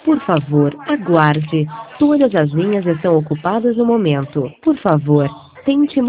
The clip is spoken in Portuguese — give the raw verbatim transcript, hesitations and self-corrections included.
Por favor, aguarde. Todas as linhas estão ocupadas no momento. Por favor, tente